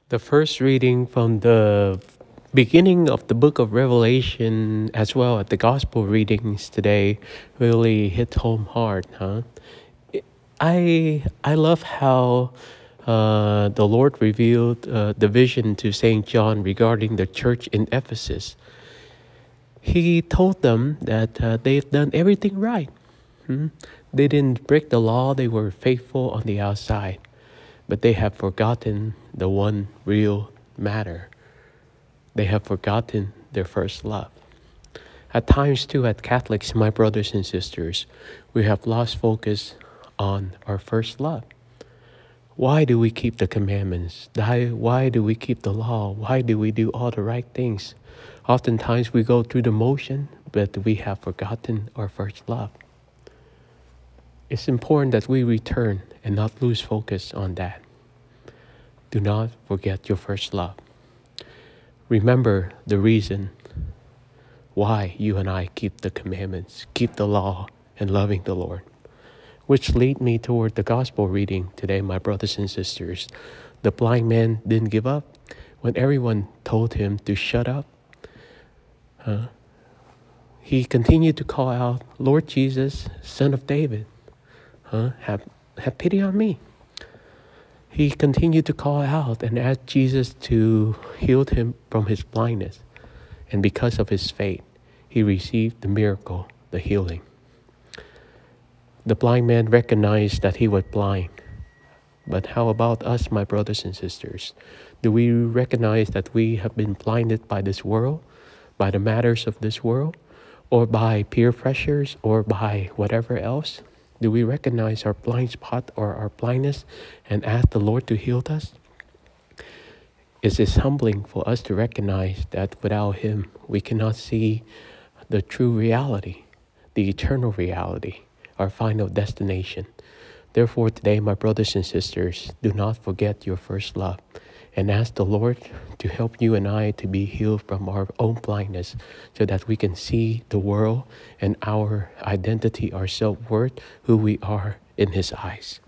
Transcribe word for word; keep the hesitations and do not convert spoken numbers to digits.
The first reading from the beginning of the book of Revelation, as well as the gospel readings today, really hit home hard, huh? I I love how uh, the Lord revealed uh, the vision to Saint John regarding the church in Ephesus. He told them that uh, they've done everything right. Hmm? They didn't break the law, they were faithful on the outside, but they have forgotten the one real matter. They have forgotten their first love. At times, too, as Catholics, my brothers and sisters, we have lost focus on our first love. Why do we keep the commandments? Why, why do we keep the law? Why do we do all the right things? Oftentimes we go through the motion, but we have forgotten our first love. It's important that we return and not lose focus on that. Do not forget your first love. Remember the reason why you and I keep the commandments, keep the law, and loving the Lord. Which lead me toward the gospel reading today, my brothers and sisters. The blind man didn't give up when everyone told him to shut up. Huh? He continued to call out, Lord Jesus, Son of David, huh? have, have pity on me. He continued to call out and ask Jesus to heal him from his blindness. And because of his faith, he received the miracle, the healing. The blind man recognized that he was blind. But how about us, my brothers and sisters? Do we recognize that we have been blinded by this world, by the matters of this world, or by peer pressures, or by whatever else? Do we recognize our blind spot or our blindness and ask the Lord to heal us? It is humbling for us to recognize that without Him, we cannot see the true reality, the eternal reality, our final destination. Therefore, today, my brothers and sisters, do not forget your first love and ask the Lord to help you and I to be healed from our own blindness so that we can see the world and our identity, our self-worth, who we are in His eyes.